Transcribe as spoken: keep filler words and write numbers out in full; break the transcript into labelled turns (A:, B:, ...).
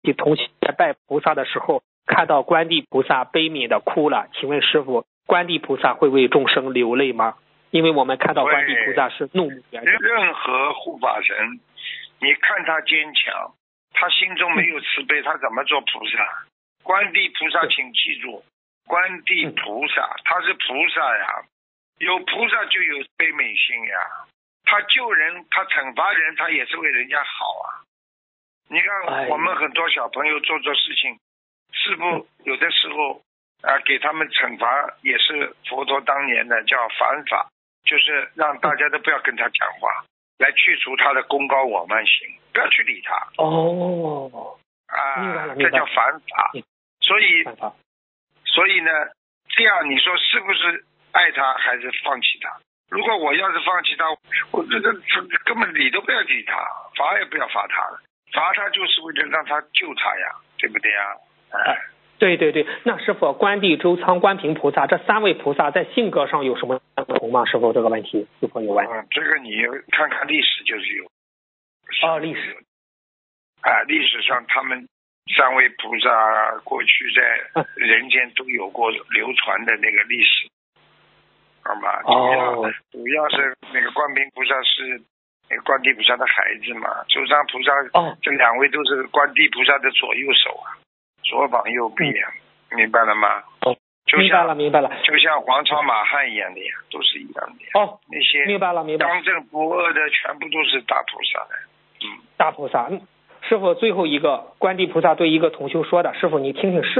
A: 起同学在拜菩萨的时候，看到观地菩萨悲悯的哭了，请问师父，观地菩萨会为众生流泪吗？因为我们看到观地菩萨是怒目圆睁。
B: 任何护法神，你看他坚强，他心中没有慈悲，他怎么做菩萨？观地菩萨，请记住，观地菩萨他是菩萨呀，有菩萨就有悲悯心呀。他救人，他惩罚人，他也是为人家好啊。你看我们很多小朋友做做事情，师父有的时候啊给他们惩罚，也是佛陀当年的叫反法，就是让大家都不要跟他讲话，来去除他的功高我慢心，不要去理他。
A: 哦，
B: 啊，这叫反法。所以，所以呢，这样你说是不是爱他还是放弃他？如果我要是放弃他，我这个根本理都不要理他，罚也不要罚他了，罚他就是为了让他救他呀，对不对呀？哎，
A: 对对对。那师父，观地、周仓、观平菩萨这三位菩萨在性格上有什么不同吗？师父，这个问题是否有关？
B: 嗯，这个你看看历史就是有。
A: 哦，历史。
B: 啊，历史上他们三位菩萨过去在人间都有过流传的那个历史，好吧？主要、哦、主要是那个观平菩萨是那个观地菩萨的孩子嘛，周仓菩萨、哦、这两位都是观地菩萨的左右手啊，左膀右臂啊、嗯，明白了吗？
A: 哦，明白了明白了，
B: 就像黄草马汉一样的呀，都是一样的。
A: 哦，
B: 那些
A: 明白了明白了，
B: 刚正不阿的全部都是大菩萨的。嗯，
A: 大菩萨。师父，最后一个观地菩萨对一个同修说的，师父你听听是